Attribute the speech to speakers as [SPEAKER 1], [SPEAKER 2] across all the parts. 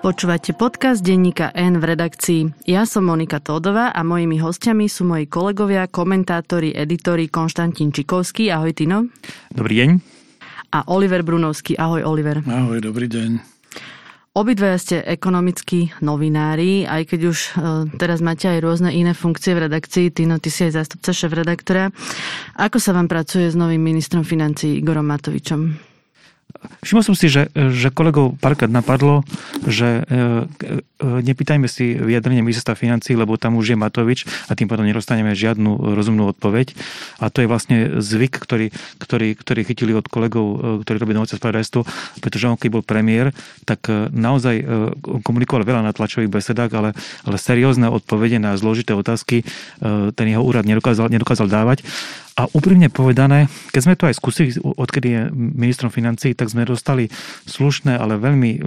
[SPEAKER 1] Počúvate podcast denníka N v redakcii. Ja som Monika Tódová a mojimi hostiami sú moji kolegovia, komentátori, editori Konštantín Čikovský. Ahoj, Tino.
[SPEAKER 2] Dobrý deň.
[SPEAKER 1] A Oliver Brunovský. Ahoj, Oliver.
[SPEAKER 3] Ahoj, dobrý deň.
[SPEAKER 1] Obidvaja ste ekonomickí novinári, aj keď už teraz máte aj rôzne iné funkcie v redakcii. Tino, ty si aj zástupca šéfredaktora. Ako sa vám pracuje s novým ministrom financií Igorom Matovičom?
[SPEAKER 2] Všimol som si, že kolegov párkrát napadlo, že nepýtajme si vyjadrenie ministerstva financií, lebo tam už je Matovič a tým pádom nedostaneme žiadnu rozumnú odpoveď. A to je vlastne zvyk, ktorý chytili od kolegov, ktorí robili Novoce spravodajstvo, pretože on, keď bol premiér, tak naozaj komunikoval veľa na tlačových besedách, ale seriózne odpovede na zložité otázky ten jeho úrad nedokázal dávať. A úprimne povedané, keď sme to aj skúsili, odkedy je ministrom financií, tak sme dostali slušné, ale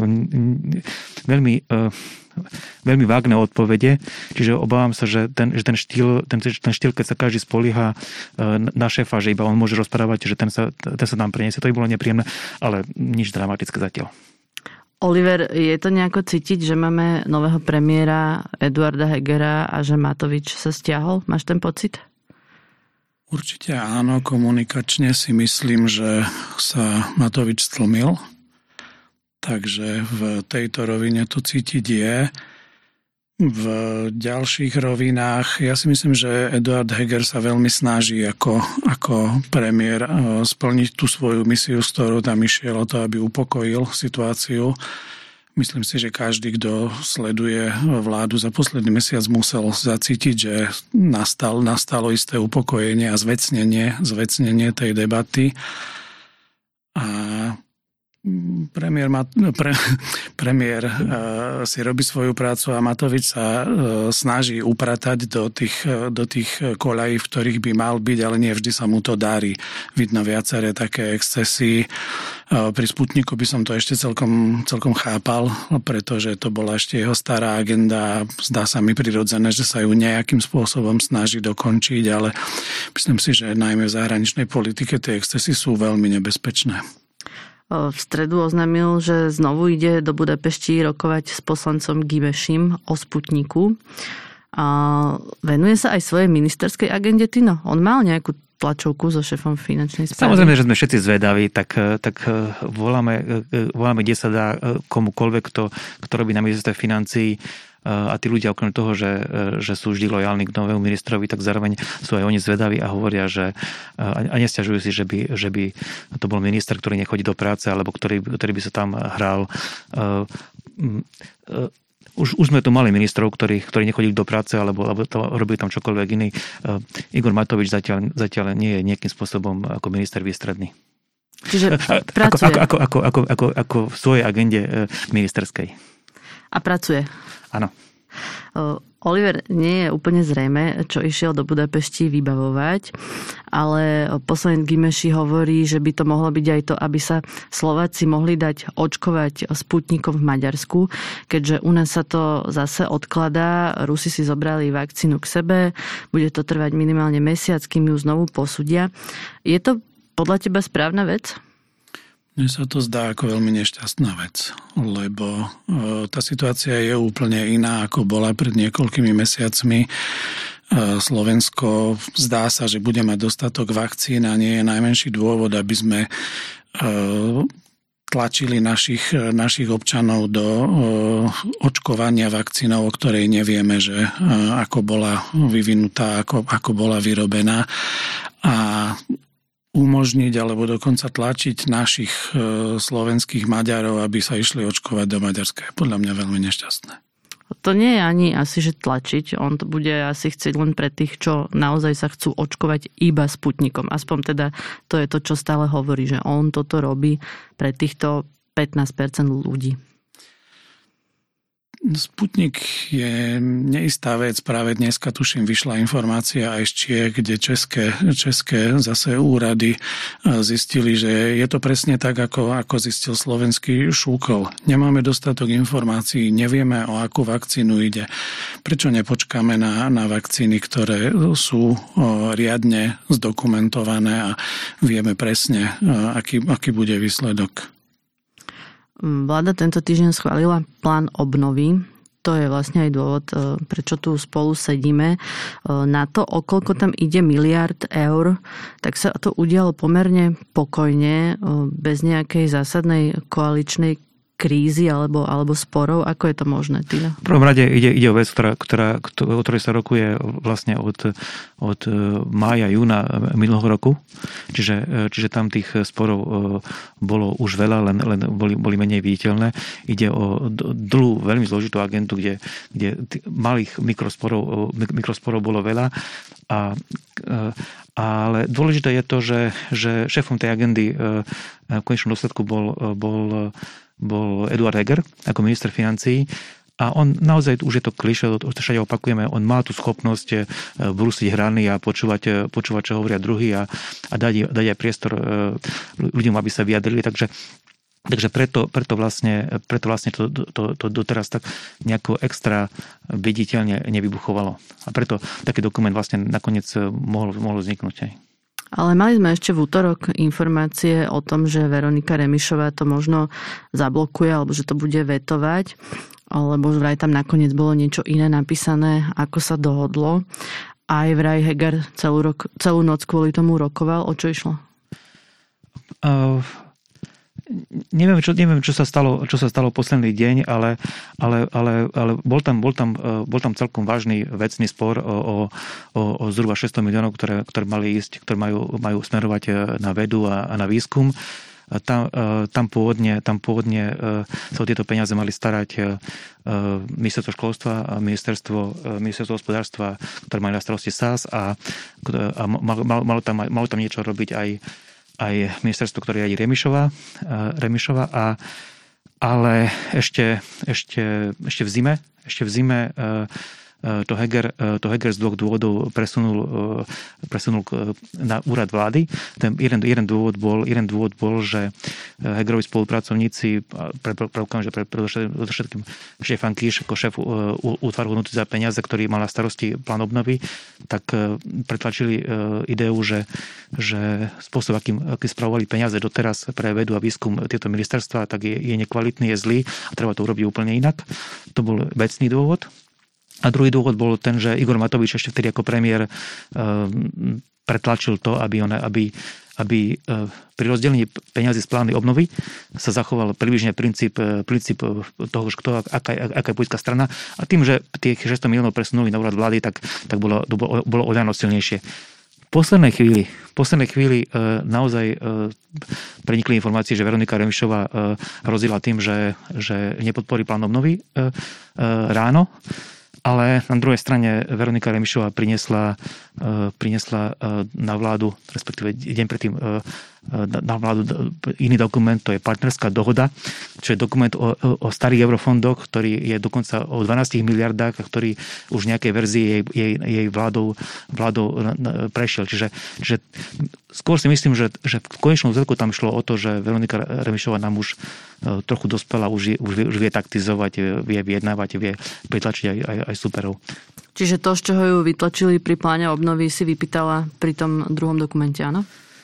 [SPEAKER 2] veľmi vágne odpovede. Čiže obávam sa, že ten štýl, keď sa každý spolieha na šéfa, že iba on môže rozprávať, že ten sa nám preniesie, to by bolo nepríjemné, ale nič dramatické zatiaľ.
[SPEAKER 1] Oliver, je to nejako cítiť, že máme nového premiéra Eduarda Hegera a že Matovič sa stiahol? Máš ten pocit?
[SPEAKER 3] Určite áno, komunikačne si myslím, že sa Matovič stlmil, takže v tejto rovine to cítiť je. V ďalších rovinách, ja si myslím, že Eduard Heger sa veľmi snaží ako premiér splniť tú svoju misiu, s ktorou tam išiel o to, aby upokojil situáciu. Myslím si, že každý, kto sleduje vládu za posledný mesiac, musel zacítiť, že nastalo isté upokojenie a zvecnenie tej debaty. A premiér si robí svoju prácu a Matovič sa snaží upratať do tých koľají, v ktorých by mal byť, ale nie vždy sa mu to darí. Vidno viaceré také excesy. Pri Sputniku by som to ešte celkom chápal, pretože to bola ešte jeho stará agenda a zdá sa mi prirodzené, že sa ju nejakým spôsobom snaží dokončiť, ale myslím si, že najmä v zahraničnej politike tie excesy sú veľmi nebezpečné.
[SPEAKER 1] V stredu oznámil, že znovu ide do Budapešti rokovať s poslancom Gimešim o Sputniku. Venuje sa aj svojej ministerskej agende, Tino? On mal nejakú tlačovku so šéfom finančnej správy?
[SPEAKER 2] Samozrejme, že sme všetci zvedaví, tak voláme, kde sa dá komukoľvek, kto robí na ministerstve financií. A tí ľudia okrem toho, že sú vždy lojálni k novému ministrovi, tak zároveň sú aj oni zvedaví a hovoria, že a nesťažujú si, že by to bol minister, ktorý nechodí do práce, alebo ktorý by sa tam hral. Už sme tu mali ministrov, ktorí nechodili do práce, alebo robili tam čokoľvek iný. Igor Matovič zatiaľ nie je nejakým spôsobom ako minister výstredný.
[SPEAKER 1] Čiže pracuje.
[SPEAKER 2] Ako v svojej agende ministerskej.
[SPEAKER 1] A pracuje.
[SPEAKER 2] Áno.
[SPEAKER 1] Oliver, nie je úplne zrejme, čo išiel do Budapešti vybavovať, ale poslanec Gimeši hovorí, že by to mohlo byť aj to, aby sa Slováci mohli dať očkovať Sputnikom v Maďarsku, keďže u nás sa to zase odkladá. Rusi si zobrali vakcínu k sebe, bude to trvať minimálne mesiac, kým ju znovu posúdia. Je to podľa teba správna vec?
[SPEAKER 3] Mne sa to zdá ako veľmi nešťastná vec, lebo tá situácia je úplne iná, ako bola pred niekoľkými mesiacmi. Slovensko zdá sa, že bude mať dostatok vakcín a nie je najmenší dôvod, aby sme tlačili našich občanov do očkovania vakcínou, o ktorej nevieme, že ako bola vyvinutá, ako bola vyrobená. A umožniť alebo dokonca tlačiť našich slovenských Maďarov, aby sa išli očkovať do Maďarska, je podľa mňa veľmi nešťastné.
[SPEAKER 1] To nie je ani asi, že tlačiť. On to bude asi chcieť len pre tých, čo naozaj sa chcú očkovať iba Sputnikom. Aspoň teda to je to, čo stále hovorí, že on toto robí pre týchto 15% ľudí.
[SPEAKER 3] Sputnik je neistá vec. Práve dneska, tuším, vyšla informácia aj z Čiech, kde české zase úrady zistili, že je to presne tak, ako zistil slovenský Šúkol. Nemáme dostatok informácií, nevieme, o akú vakcínu ide. Prečo nepočkáme na vakcíny, ktoré sú riadne zdokumentované a vieme presne, aký bude výsledok?
[SPEAKER 1] Vláda tento týždeň schválila plán obnovy. To je vlastne aj dôvod, prečo tu spolu sedíme. Na to, o koľko tam ide miliard eur, tak sa to udialo pomerne pokojne, bez nejakej zásadnej koaličnej krízy alebo sporov. Ako je to možné, Tino?
[SPEAKER 2] V prvom rade ide o vec, o ktorej sa rokuje vlastne od mája, júna minulého roku. Čiže tam tých sporov bolo už veľa, len boli menej viditeľné. Ide o dlhú, veľmi zložitú agendu, kde malých mikrosporov bolo veľa. Ale dôležité je to, že šéfom tej agendy v konečnom dôsledku bol Eduard Heger ako minister financií a on naozaj, už je to klišé, to všade opakujeme, on má tú schopnosť brúsiť hrany a počúvať, čo hovoria druhý a dať aj priestor ľuďom, aby sa vyjadrili. Takže preto vlastne to doteraz tak nejako extra viditeľne nevybuchovalo. A preto taký dokument vlastne nakoniec mohol vzniknúť aj.
[SPEAKER 1] Ale mali sme ešte v útorok informácie o tom, že Veronika Remišová to možno zablokuje, alebo že to bude vetovať, lebo vraj tam nakoniec bolo niečo iné napísané, ako sa dohodlo. Aj vraj Heger celú noc kvôli tomu rokoval. O čo išlo?
[SPEAKER 2] Neviem, čo sa stalo posledný deň, ale bol tam celkom vážny vecný spor o zhruba 600 miliónov, ktoré majú smerovať na vedu a na výskum. Tam pôvodne sa o tieto peniaze mali starať ministerstvo školstva a ministerstvo hospodárstva, ktoré mali na starosti SAS a malo tam niečo robiť aj ministerstvo, ktoré riadi Remišová, ale ešte v zime to Heger z dvoch dôvodov presunul na úrad vlády. Ten jeden dôvod bol, že Hegerovi spolupracovníci, predovšetkým Štefan Kíš ako šéf útvaru hodnoty za peniaze, ktorý mal na starosti plán obnovy, tak pretlačili ideu, že spôsob, akým spravovali peniaze doteraz pre vedu a výskum tieto ministerstva, tak je nekvalitný, je zlý a treba to urobiť úplne inak. To bol vecný dôvod. A druhý dôvod bol ten, že Igor Matovič ešte vtedy ako premiér pretlačil to, aby pri rozdelení peňazí z plány obnovy sa zachoval približne princíp toho, že aká je politická strana. A tým, že tých 600 miliónov presunuli na úrad vlády, tak bolo oľano silnejšie. V poslednej chvíli naozaj prenikli informácie, že Veronika Remišová hrozila tým, že nepodporí plán obnovy ráno. Ale na druhej strane Veronika Remišová priniesla na vládu, respektíve deň predtým na vládu iný dokument, to je partnerská dohoda, čo je dokument o starých eurofondoch, ktorý je dokonca o 12 miliardách a ktorý už v nejakej verzii jej vládou prešiel. Čiže skôr si myslím, že v konečnom dôsledku tam šlo o to, že Veronika Remišová nám už trochu dospela, už vie taktizovať, vie vyjednávať, vie pritlačiť aj superov.
[SPEAKER 1] Čiže to, z čoho ju vytlačili pri pláne obnovy, si vypýtala pri tom druhom dokumente, áno?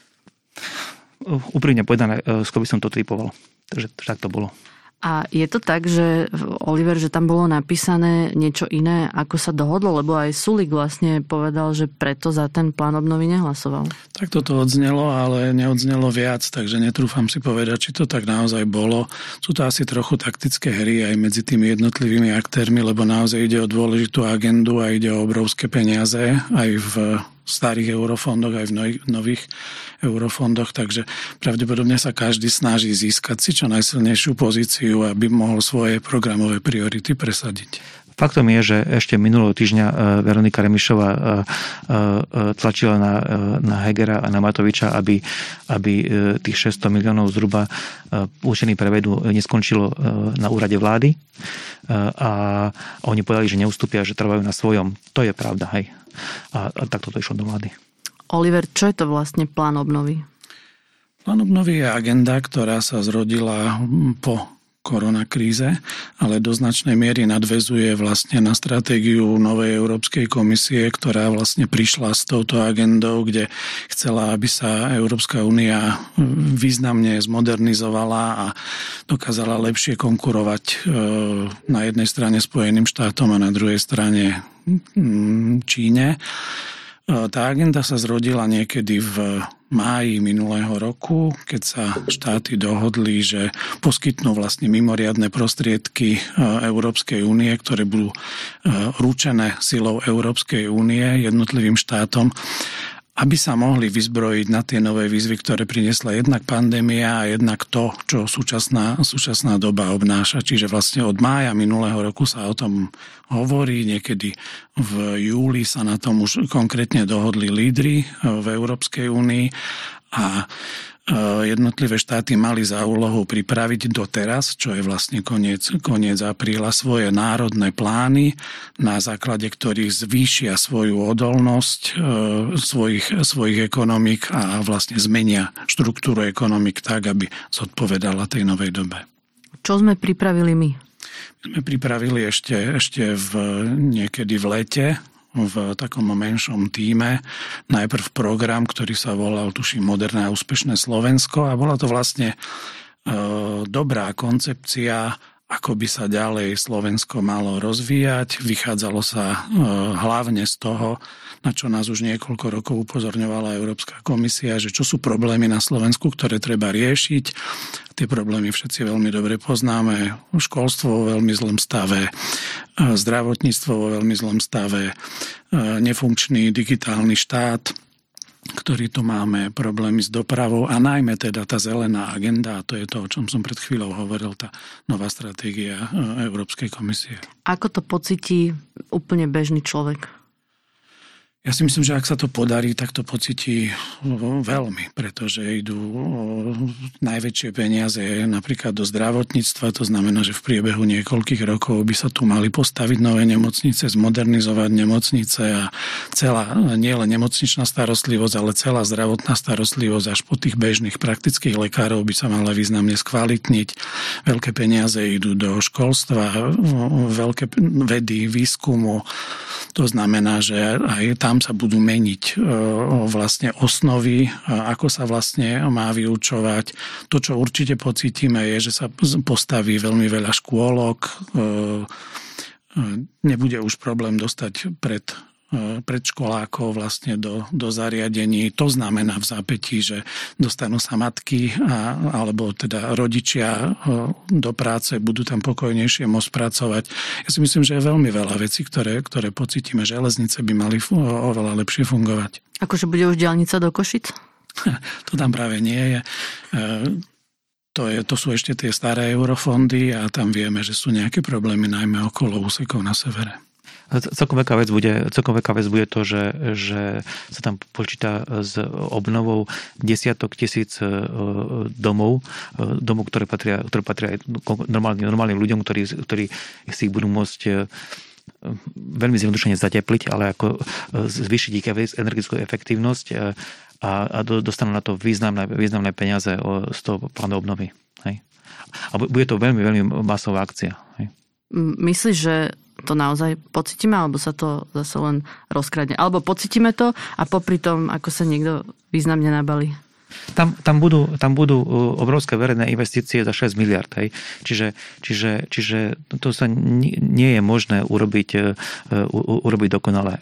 [SPEAKER 2] Úprimne povedané, skôr by som to tripoval. Takže tak to bolo.
[SPEAKER 1] A je to tak, že Oliver, že tam bolo napísané niečo iné, ako sa dohodlo, lebo aj Sulík vlastne povedal, že preto za ten plán obnovy nehlasoval. Tak
[SPEAKER 3] toto odznelo, ale neodznelo viac, takže netrúfam si povedať, či to tak naozaj bolo. Sú to asi trochu taktické hry aj medzi tými jednotlivými aktérmi, lebo naozaj ide o dôležitú agendu a ide o obrovské peniaze aj v starých eurofondoch, aj v nových eurofondoch, takže pravdepodobne sa každý snaží získať si čo najsilnejšiu pozíciu, aby mohol svoje programové priority presadiť.
[SPEAKER 2] Faktom je, že ešte minulého týždňa Veronika Remišová tlačila na Hegera a na Matoviča, aby tých 600 miliónov zhruba určených pre vedu neskončilo na úrade vlády. A oni povedali, že neustúpia, že trvajú na svojom. To je pravda, hej. A takto to išlo do vlády.
[SPEAKER 1] Oliver, čo je to vlastne plán obnovy?
[SPEAKER 3] Plán obnovy je agenda, ktorá sa zrodila po koronakríze, ale do značnej miery nadväzuje vlastne na stratégiu novej Európskej komisie, ktorá vlastne prišla s touto agendou, kde chcela, aby sa Európska únia významne zmodernizovala a dokázala lepšie konkurovať na jednej strane Spojeným štátom a na druhej strane Číne. Tá agenda sa zrodila niekedy v máji minulého roku, keď sa štáty dohodli, že poskytnú vlastne mimoriadne prostriedky Európskej únie, ktoré budú ručené silou Európskej únie jednotlivým štátom, aby sa mohli vyzbrojiť na tie nové výzvy, ktoré priniesla jednak pandémia a jednak to, čo súčasná doba obnáša. Čiže vlastne od mája minulého roku sa o tom hovorí, niekedy v júli sa na tom už konkrétne dohodli lídri v Európskej únii a jednotlivé štáty mali za úlohu pripraviť doteraz, čo je vlastne koniec apríla, svoje národné plány, na základe ktorých zvýšia svoju odolnosť svojich ekonomík a vlastne zmenia štruktúru ekonomik tak, aby zodpovedala tej novej dobe.
[SPEAKER 1] Čo sme pripravili my?
[SPEAKER 3] My sme pripravili ešte niekedy v lete, v takom menšom tíme. Najprv program, ktorý sa volal, tuším, Moderné a úspešné Slovensko a bola to vlastne dobrá koncepcia, ako by sa ďalej Slovensko malo rozvíjať. Vychádzalo sa hlavne z toho, na čo nás už niekoľko rokov upozorňovala Európska komisia, že čo sú problémy na Slovensku, ktoré treba riešiť. Tie problémy všetci veľmi dobre poznáme. Školstvo vo veľmi zlom stave, zdravotníctvo vo veľmi zlom stave, nefunkčný digitálny štát, ktorý tu máme, problémy s dopravou a najmä teda tá zelená agenda, a to je to, o čom som pred chvíľou hovoril, tá nová stratégia Európskej komisie.
[SPEAKER 1] Ako to pocíti úplne bežný človek?
[SPEAKER 3] Ja si myslím, že ak sa to podarí, tak to pocíti veľmi, pretože idú najväčšie peniaze napríklad do zdravotníctva, to znamená, že v priebehu niekoľkých rokov by sa tu mali postaviť nové nemocnice, zmodernizovať nemocnice a celá, nielen nemocničná starostlivosť, ale celá zdravotná starostlivosť až po tých bežných praktických lekárov by sa mala významne skvalitniť. Veľké peniaze idú do školstva, veľké vedy, výskumu. To znamená, že aj tam sa budú meniť vlastne osnovy, ako sa vlastne má vyučovať. To, čo určite pocítime, je, že sa postaví veľmi veľa škôlok. Nebude už problém dostať predškolákov vlastne do zariadení. To znamená v zápätí, že dostanú sa matky alebo teda rodičia do práce, budú tam pokojnejšie môcť pracovať. Ja si myslím, že je veľmi veľa vecí, ktoré pocítime. Železnice by mali oveľa lepšie fungovať.
[SPEAKER 1] Akože bude už diaľnica do Košic?
[SPEAKER 3] To tam práve nie je. To sú ešte tie staré eurofondy a tam vieme, že sú nejaké problémy najmä okolo úsekov na severe.
[SPEAKER 2] Celkom veľká vec bude to, že sa tam počíta s obnovou desiatok tisíc domov, ktoré patria aj normálnym ľuďom, ktorí si ich budú môcť veľmi zjednodušene zatepliť, ale ako zvýšiť ich energetickú efektívnosť a dostanú na to významné peniaze z toho plánu obnovy. Hej. A bude to veľmi, veľmi masová akcia. Hej.
[SPEAKER 1] Myslíš, že to naozaj pocítime, alebo sa to zase len rozkradne? Alebo pocítime to a popri tom, ako sa niekto významne nabalí?
[SPEAKER 2] Tam budú obrovské verejné investície za 6 miliard. Hej. Čiže to sa nie je možné urobiť dokonale.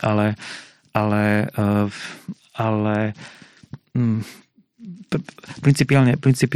[SPEAKER 2] Ale principiálne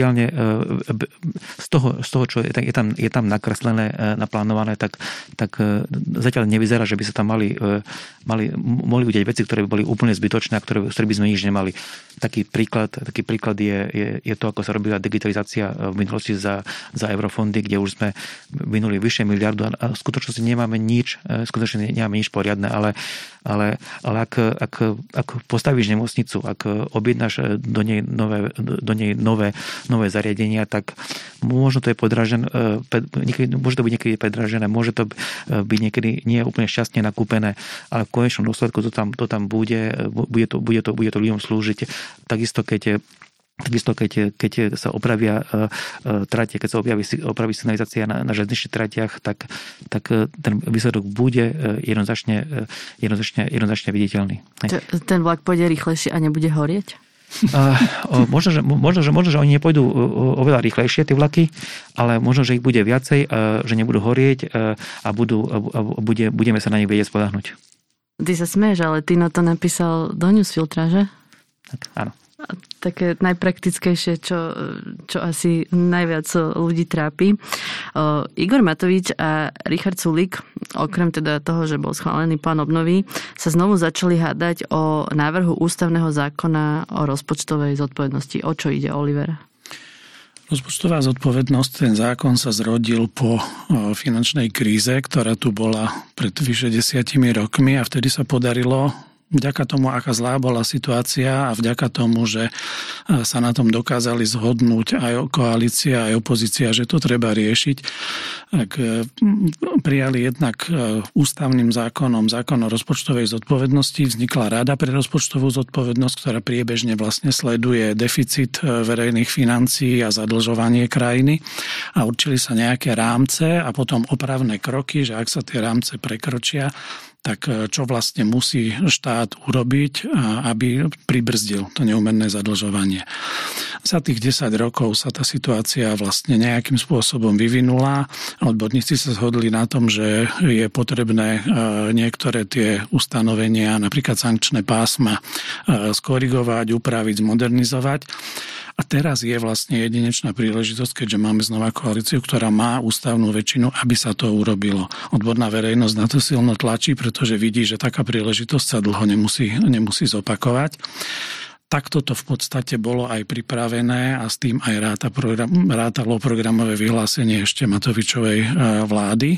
[SPEAKER 2] z toho, čo je tam nakreslené, naplánované, tak zatiaľ nevyzerá, že by sa tam mohli udiať veci, ktoré by boli úplne zbytočné a ktoré by sme nič nemali. Taký príklad je to, ako sa robila digitalizácia v minulosti za eurofondy, kde už sme vynuli vyššie miliardu a v skutočnosti nemáme nič poriadne, ale ak postavíš nemocnicu, ak objednáš do nej nové zariadenia, tak možno to je podražené, môže to byť niekedy predražené, môže to byť niekedy nie úplne šťastne nakúpené, ale v konečnom dôsledku to tam bude to ľuďom slúžiť. Takisto keď Takisto, keď sa opravia trate, keď sa opraví signalizácia na železničných tratiach, tak ten výsledok bude jednoznačne viditeľný.
[SPEAKER 1] Ten vlak pôjde rýchlejšie a nebude horieť?
[SPEAKER 2] Možno, že oni nepôjdu oveľa rýchlejšie, tie vlaky, ale možno, že ich bude viacej, že nebudú horieť a budeme sa na nich vedieť spoľahnúť.
[SPEAKER 1] Ty sa smeješ, ale Tino to napísal do Newsfiltra, že?
[SPEAKER 2] Tak, áno.
[SPEAKER 1] Také najpraktickejšie, čo asi najviac ľudí trápi. Igor Matovič a Richard Sulík, okrem teda toho, že bol schválený plán obnovy, sa znovu začali hádať o návrhu ústavného zákona o rozpočtovej zodpovednosti. O čo ide, Oliver?
[SPEAKER 3] Rozpočtová zodpovednosť, ten zákon sa zrodil po finančnej kríze, ktorá tu bola pred vyše 10 rokmi a vtedy sa podarilo vďaka tomu, aká zlá bola situácia a vďaka tomu, že sa na tom dokázali zhodnúť aj koalícia, aj opozícia, že to treba riešiť, tak prijali jednak ústavným zákonom zákon o rozpočtovej zodpovednosti. Vznikla Rada pre rozpočtovú zodpovednosť, ktorá priebežne vlastne sleduje deficit verejných financií a zadlžovanie krajiny a určili sa nejaké rámce a potom opravné kroky, že ak sa tie rámce prekročia, tak čo vlastne musí štát urobiť, aby pribrzdil to neúmerné zadlžovanie. Za tých 10 rokov sa tá situácia vlastne nejakým spôsobom vyvinula. Odborníci sa zhodli na tom, že je potrebné niektoré tie ustanovenia, napríklad sankčné pásma, skorigovať, upraviť, zmodernizovať. A teraz je vlastne jedinečná príležitosť, keďže máme znova koalíciu, ktorá má ústavnú väčšinu, aby sa to urobilo. Odborná verejnosť na to silno tlačí, pretože vidí, že taká príležitosť sa dlho nemusí zopakovať. Takto to v podstate bolo aj pripravené a s tým aj rátalo programové vyhlásenie ešte Matovičovej vlády.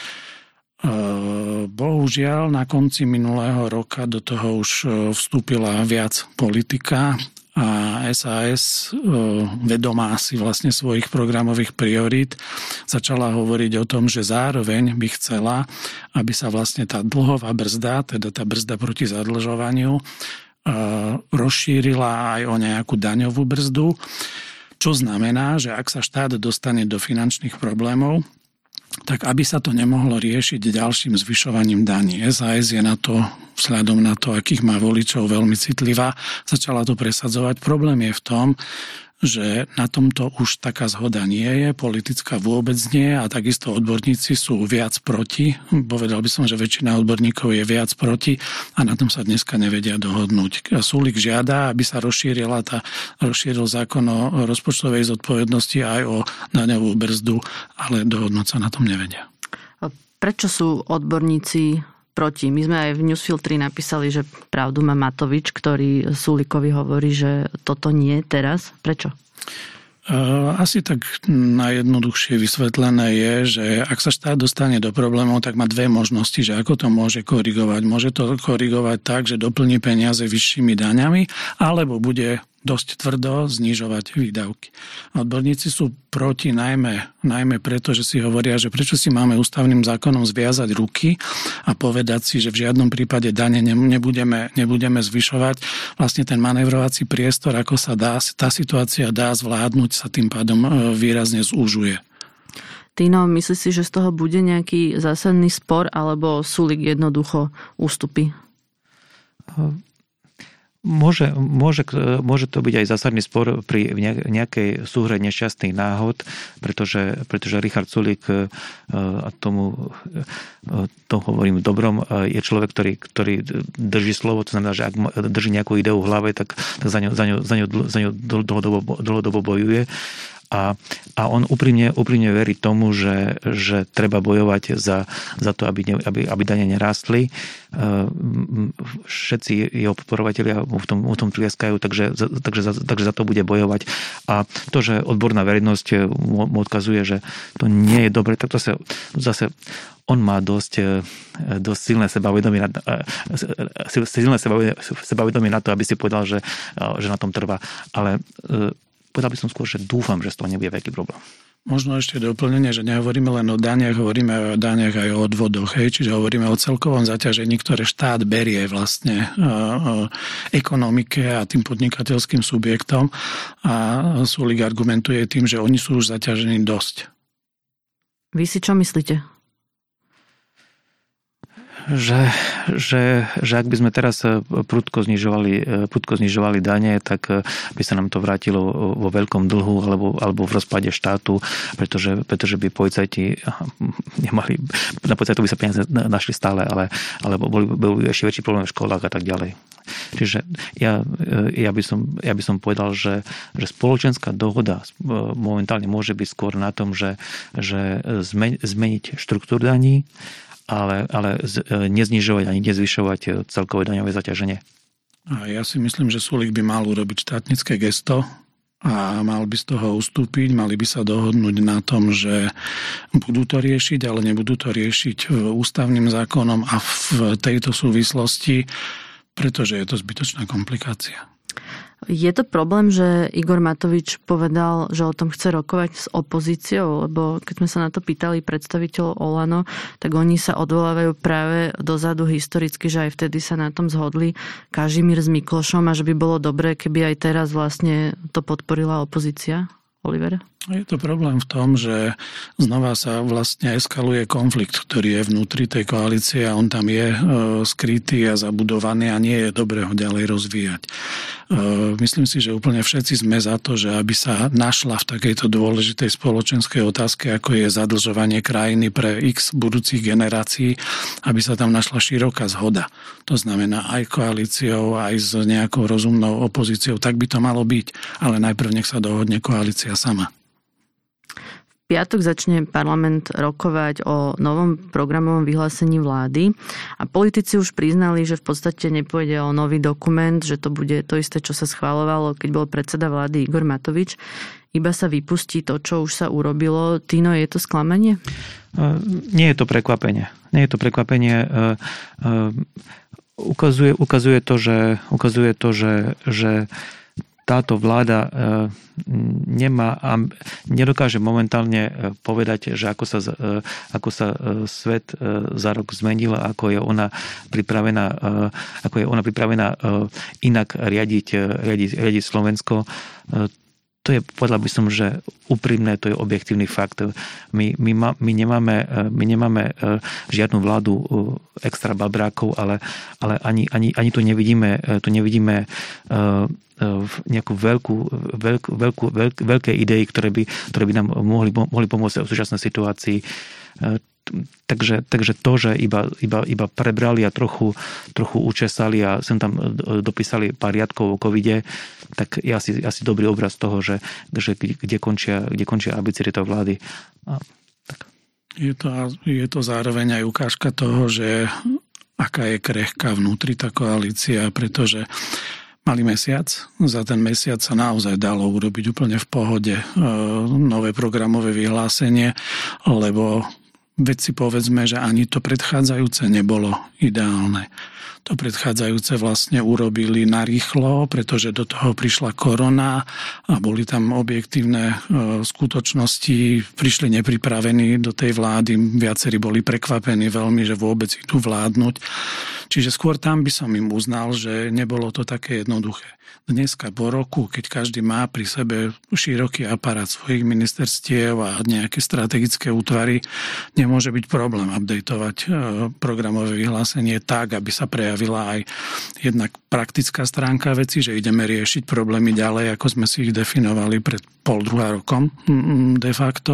[SPEAKER 3] Bohužiaľ, na konci minulého roka do toho už vstúpila viac politika a SAS, vedomá si vlastne svojich programových priorít, začala hovoriť o tom, že zároveň by chcela, aby sa vlastne tá dlhová brzda, teda tá brzda proti zadlžovaniu, rozšírila aj o nejakú daňovú brzdu, čo znamená, že ak sa štát dostane do finančných problémov, tak aby sa to nemohlo riešiť ďalším zvyšovaním daní. SAS je na to, vzhľadom na to, akých má voličov, veľmi citlivá, začala to presadzovať. Problém je v tom, že na tomto už taká zhoda nie je, politická vôbec nie a takisto odborníci sú viac proti. Povedal by som, že väčšina odborníkov je viac proti a na tom sa dneska nevedia dohodnúť. Sulík žiada, aby sa rozšíril zákon o rozpočtovej zodpovednosti aj o daňovú brzdu, ale dohodnúť sa na tom nevedia.
[SPEAKER 1] Prečo sú odborníci proti? My sme aj v Newsfiltri napísali, že pravdu má Matovič, ktorý Sulíkovi hovorí, že toto nie teraz. Prečo?
[SPEAKER 3] Asi tak najjednoduchšie vysvetlené je, že ak sa štát dostane do problémov, tak má dve možnosti, že ako to môže korigovať. Môže to korigovať tak, že doplní peniaze vyššími daňami, alebo bude dosť tvrdo znižovať výdavky. Odborníci sú proti najmä preto, že si hovoria, že prečo si máme ústavným zákonom zviazať ruky a povedať si, že v žiadnom prípade dane nebudeme zvyšovať. Vlastne ten manévrovací priestor, ako sa dá, tá situácia dá zvládnuť, sa tým pádom výrazne zúžuje.
[SPEAKER 1] Tino, myslíš si, že z toho bude nejaký zásadný spor, alebo Sulík jednoducho ústupí?
[SPEAKER 2] Môže to byť aj zásadný spor pri nejakej súhre nešťastných náhod, pretože Richard Sulík, a tomu hovorím v dobrom, je človek, ktorý drží slovo, to znamená, že ak drží nejakú ideu v hlave, tak za ňu dlhodobo bojuje. A on úprimne verí tomu, že treba bojovať za to, aby dane nerástli. Všetci jeho podporovatelia mu v tom tlieskajú, takže za to bude bojovať. A to, že odborná verejnosť mu odkazuje, že to nie je dobre, tak to zase on má dosť silné sebavedomie na to, aby si povedal, že na tom trvá. Ale povedal by som skôr, že dúfam, že z toho nebude veľký problém.
[SPEAKER 3] Možno ešte doplnenie, že nehovoríme len o daniach, hovoríme o daniach aj o odvodoch. Čiže hovoríme o celkovom zaťažení, ktoré štát berie vlastne ekonomike a tým podnikateľským subjektom. A Sulík argumentuje tým, že oni sú už zaťažení dosť.
[SPEAKER 1] Vy si čo myslíte?
[SPEAKER 2] Že ak by sme teraz prudko znižovali dane, tak by sa nám to vrátilo vo veľkom dlhu alebo v rozpade štátu, pretože by policajti nemali, na policajtu by sa peniaze našli stále, ale bol ešte väčší problém v školách a tak ďalej. Čiže ja by som povedal, že spoločenská dohoda momentálne môže byť skôr na tom, že zmeniť štruktúru daní, ale neznižovať ani nezvyšovať celkové daňové zaťaženie.
[SPEAKER 3] A ja si myslím, že Sulík by mal urobiť štátnické gesto a mal by z toho ustúpiť, mali by sa dohodnúť na tom, že budú to riešiť, ale nebudú to riešiť ústavným zákonom a v tejto súvislosti, pretože je to zbytočná komplikácia.
[SPEAKER 1] Je to problém, že Igor Matovič povedal, že o tom chce rokovať s opozíciou, lebo keď sme sa na to pýtali predstaviteľov Olano, tak oni sa odvolávajú práve dozadu historicky, že aj vtedy sa na tom zhodli Kažimír s Miklošom a že by bolo dobré, keby aj teraz vlastne to podporila opozícia. Oliver?
[SPEAKER 3] Je to problém v tom, že znova sa vlastne eskaluje konflikt, ktorý je vnútri tej koalície a on tam je skrytý a zabudovaný a nie je dobré ho ďalej rozvíjať. Myslím si, že úplne všetci sme za to, že aby sa našla v takejto dôležitej spoločenskej otázke, ako je zadlžovanie krajiny pre x budúcich generácií, aby sa tam našla široká zhoda. To znamená aj koalíciou, aj s nejakou rozumnou opozíciou. Tak by to malo byť, ale najprv nech sa dohodne koalícia sama.
[SPEAKER 1] V piatok začne parlament rokovať o novom programovom vyhlásení vlády a politici už priznali, že v podstate nepôjde o nový dokument, že to bude to isté, čo sa schvaľovalo, keď bol predseda vlády Igor Matovič. Iba sa vypustí to, čo už sa urobilo. Tino, je to sklamanie?
[SPEAKER 2] Nie je to prekvapenie. Ukazuje to, že táto vláda nedokáže momentálne povedať, že ako sa svet za rok zmenil, ako je ona pripravená inak riadiť Slovensko. To je, povedal by som, že úprimné, to je objektívny fakt. My nemáme žiadnu vládu extra babrákov, ale ani tu nevidíme nejakú veľké idei, ktoré by nám mohli pomôcť v súčasnej situácii. Takže to, že iba prebrali a trochu učesali a sem tam dopísali pár riadkov o covide, tak je asi dobrý obraz toho, že kde končia ambície tejto vlády. Tak.
[SPEAKER 3] Je to zároveň aj ukážka toho, že aká je krehká vnútri tá koalícia, pretože malý mesiac. Za ten mesiac sa naozaj dalo urobiť úplne v pohode nové programové vyhlásenie, lebo veď si povedzme, že ani to predchádzajúce nebolo ideálne. To predchádzajúce vlastne urobili narýchlo, pretože do toho prišla korona a boli tam objektívne skutočnosti, prišli nepripravení do tej vlády, viacerí boli prekvapení veľmi, že vôbec idú vládnuť. Čiže skôr tam by som im uznal, že nebolo to také jednoduché. Dneska po roku, keď každý má pri sebe široký aparát svojich ministerstiev a nejaké strategické útvary, nemôže byť problém updateovať programové vyhlásenie tak, aby sa prejavila aj jednak praktická stránka veci, že ideme riešiť problémy ďalej, ako sme si ich definovali pred 1,5 rokom de facto.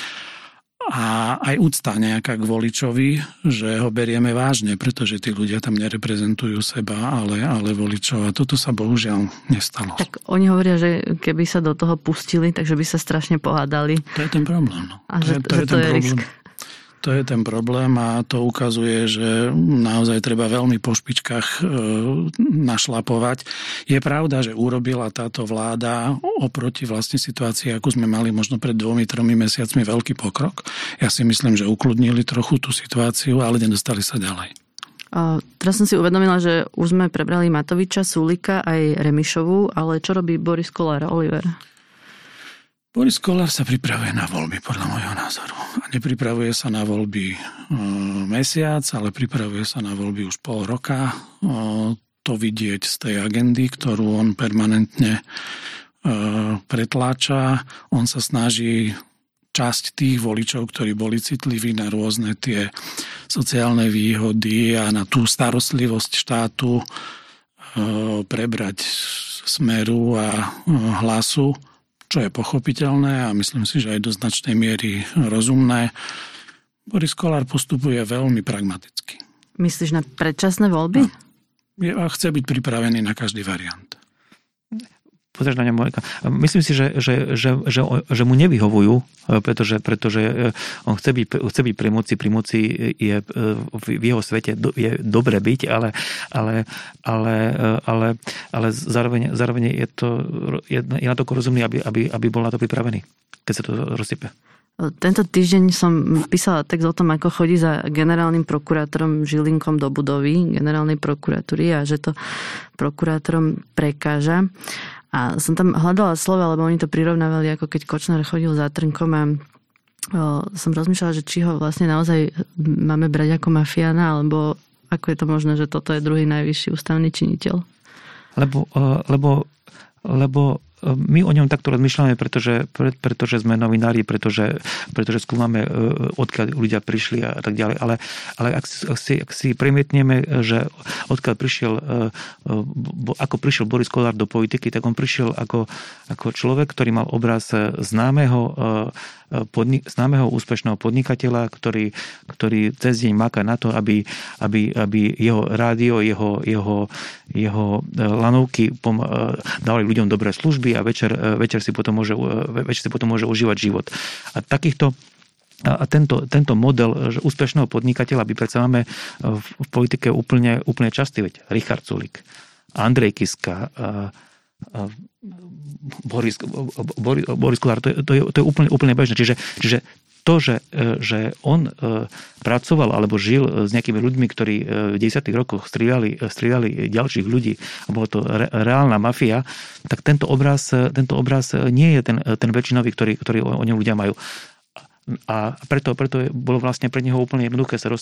[SPEAKER 3] A aj úcta nejaká k voličovi, že ho berieme vážne, pretože tí ľudia tam nereprezentujú seba, ale voličov. A toto sa bohužiaľ nestalo.
[SPEAKER 1] Tak oni hovoria, že keby sa do toho pustili, takže by sa strašne pohádali.
[SPEAKER 3] To je ten problém. No.
[SPEAKER 1] A že to je risk.
[SPEAKER 3] To je ten problém a to ukazuje, že naozaj treba veľmi po špičkách našlapovať. Je pravda, že urobila táto vláda oproti vlastne situácii, ako sme mali možno pred 2-3 mesiacmi, veľký pokrok. Ja si myslím, že ukludnili trochu tú situáciu, ale nedostali sa ďalej.
[SPEAKER 1] Teraz som si uvedomila, že už sme prebrali Matoviča, Sulíka aj Remišovú, ale čo robí Boris Kollár, Oliver?
[SPEAKER 3] Boris Kollár sa pripravuje na voľby, podľa môjho názoru. A nepripravuje sa na voľby mesiac, ale pripravuje sa na voľby už pol roka. To vidieť z tej agendy, ktorú on permanentne pretláča. On sa snaží časť tých voličov, ktorí boli citliví na rôzne tie sociálne výhody a na tú starostlivosť štátu prebrať Smeru a Hlasu, čo je pochopiteľné a myslím si, že aj do značnej miery rozumné. Boris Kollár postupuje veľmi pragmaticky.
[SPEAKER 1] Myslíš na predčasné voľby?
[SPEAKER 3] A chce byť pripravený na každý variant.
[SPEAKER 2] Pozrieš na ňa, Monika. Myslím si, že mu nevyhovujú, pretože on chce byť pri moci je v jeho svete je dobre byť, ale zároveň je na to rozumný, aby bol na to pripravený, keď sa to rozsype.
[SPEAKER 1] Tento týždeň som písala text o tom, ako chodí za generálnym prokurátorom Žilinkom do budovy generálnej prokuratúry a že to prokurátorom prekáža. A som tam hľadala slova, lebo oni to prirovnávali, ako keď Kočner chodil za Trnkom a som rozmýšľala, že či ho vlastne naozaj máme brať ako mafiána, alebo ako je to možné, že toto je druhý najvyšší ústavný činiteľ. Lebo my o ňom takto rozmýšľame, pretože sme novinári, pretože skúmame, odkiaľ ľudia prišli a tak ďalej. Ale ak si premietneme, že odkiaľ ako prišiel Boris Kollár do politiky, tak on prišiel ako človek, ktorý mal obraz známeho úspešného podnikateľa, ktorý cez deň máka na to, aby jeho rádio, jeho lanovky dávali ľuďom dobré služby a večer si potom môže užívať život. A tento model úspešného podnikateľa by predsa máme v politike úplne častý, veď Richard Sulík, Andrej Kiska, Boris Kollár, to je úplne bežné. Čiže to, že on pracoval alebo žil s nejakými ľuďmi, ktorí v 10. rokoch strieľali ďalších ľudí a bola to reálna mafia, tak tento obraz nie je ten väčšinový, ktorý o ňom ľudia majú. A preto bolo vlastne pre neho úplne jednoduché sa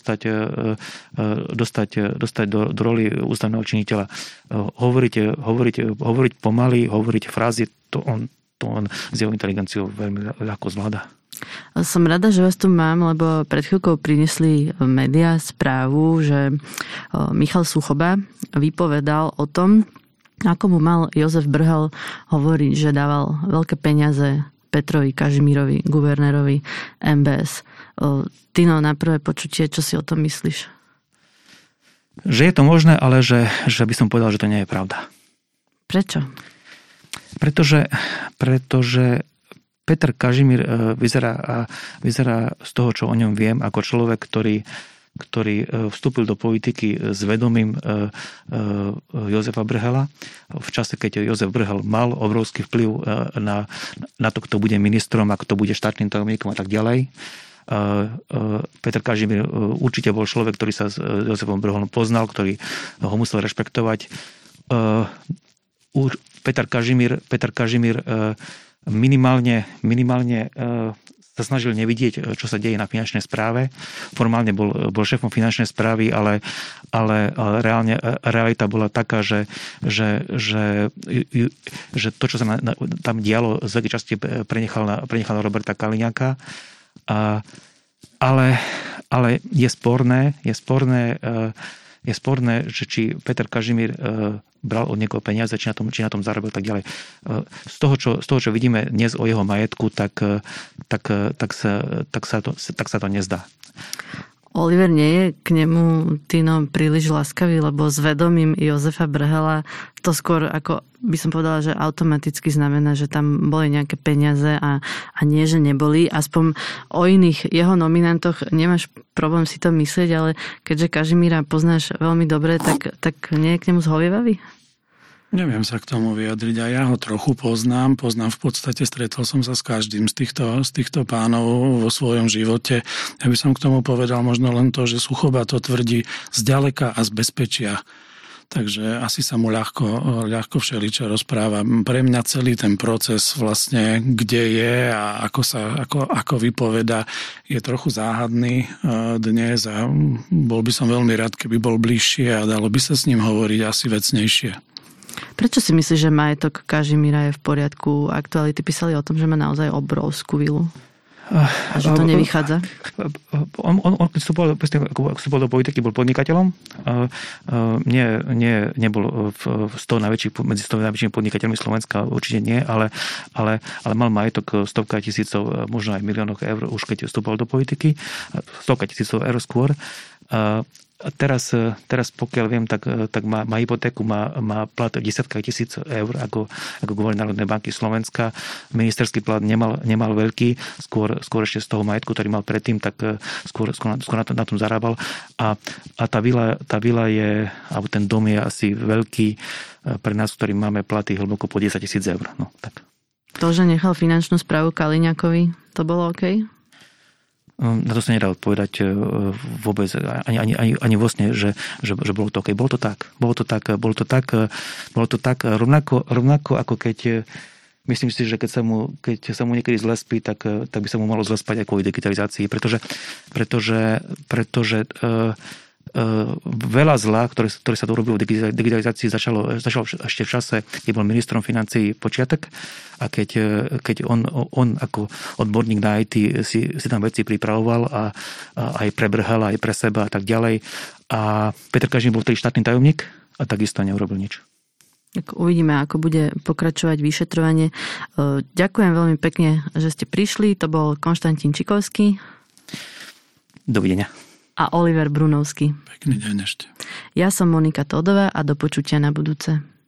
[SPEAKER 1] dostať do roli ústavného činiteľa. Hovoriť pomaly, hovoriť frázy, to on s jeho inteligenciou veľmi ľahko zvláda. Som rada, že vás tu mám, lebo pred chvíľkou priniesli médiá správu, že Michal Suchoba vypovedal o tom, ako mu mal Jozef Brhel hovoriť, že dával veľké peniaze Petrovi Kažimírovi, guvernérovi MBS. Tino, na prvé počutie, čo si o tom myslíš?
[SPEAKER 2] Že je to možné, ale že by som povedal, že to nie je pravda.
[SPEAKER 1] Prečo?
[SPEAKER 2] Pretože Peter Kažimír vyzerá z toho, čo o ňom viem, ako človek, ktorý vstúpil do politiky s vedomím Jozefa Brhela v čase, keď Jozef Brhel mal obrovský vplyv na to, kto bude ministrom, ako to bude štátnym tajomníkom a tak ďalej. Peter Kažimír určite bol človek, ktorý sa s Jozefom Brhelom poznal, ktorý ho musel rešpektovať. Peter Kažimír minimálne sa snažil nevidieť, čo sa deje na finančnej správe. Formálne bol šéfom finančnej správy, ale reálne realita bola taká, že to, čo sa tam dialo, z veľkej časti prenechal na Roberta Kaliňáka. Ale je sporné, že či Peter Kažimír bral od niekoho peniaze, či na tom zarobil, tak ďalej. Z toho, čo vidíme dnes o jeho majetku, tak sa to nezdá.
[SPEAKER 1] Oliver nie je k nemu, Tino, príliš láskavý, lebo s vedomím Jozefa Brhela to skôr, ako by som povedala, že automaticky znamená, že tam boli nejaké peniaze a nie, že neboli. Aspoň o iných jeho nominantoch nemáš problém si to myslieť, ale keďže Kažimíra poznáš veľmi dobre, tak nie je k nemu zhovievavý?
[SPEAKER 3] Neviem sa k tomu vyjadriť a ja ho trochu poznám v podstate, stretol som sa s každým z týchto pánov vo svojom živote. Ja by som k tomu povedal možno len to, že Suchoba to tvrdí zďaleka a z bezpečia. Takže asi sa mu ľahko všeličo rozpráva. Pre mňa celý ten proces vlastne, kde je a ako vypoveda, je trochu záhadný dnes a bol by som veľmi rád, keby bol bližšie a dalo by sa s ním hovoriť asi vecnejšie.
[SPEAKER 1] Prečo si myslíš, že majetok Kažimíra je v poriadku? Aktuality písali o tom, že má naozaj obrovskú vilu. A že to nevychádza?
[SPEAKER 2] On keď vstupoval do politiky, bol podnikateľom. Nebol medzi 100 najväčšími podnikateľmi Slovenska, určite nie, ale mal majetok stovka tisícov, možno aj miliónov eur, už keď vstupoval do politiky. Stovka tisícov eur skôr. A teraz pokiaľ viem, tak má hypotéku, má plat v desiatkách tisíc eur ako guvernér Národnej banky Slovenska. Ministerský plat nemal veľký, skôr ešte z toho majetku, ktorý mal predtým, tak skôr na tom zarábal. A tá vila je, alebo ten dom je asi veľký pre nás, ktorý máme platy hlboko po 10 000 eur. No, tak.
[SPEAKER 1] To, že nechal finančnú správu Kaliňakovi, to bolo OK?
[SPEAKER 2] Na to sa nedá odpovedať vôbec, ani vo sne, že bolo to OK. Bolo to tak rovnako ako keď myslím si, že keď sa mu niekedy zle spí, tak by sa mu malo zle spať aj kvôli digitalizácii, pretože veľa zla, ktoré sa dorobilo v digitalizácii, začalo ešte v čase, keď bol ministrom financií Počiatek a keď on ako odborník na IT si tam veci pripravoval a aj prebrhal, aj pre seba a tak ďalej. A Peter Kažimír bol vtedy štátny tajomník a takisto neurobil nič.
[SPEAKER 1] Uvidíme, ako bude pokračovať vyšetrovanie. Ďakujem veľmi pekne, že ste prišli. To bol Konštantín Čikovský.
[SPEAKER 2] Dovidenia.
[SPEAKER 1] A Oliver Brunovský.
[SPEAKER 3] Pekný deň ešte.
[SPEAKER 1] Ja som Monika Tódová a do počutia na budúce.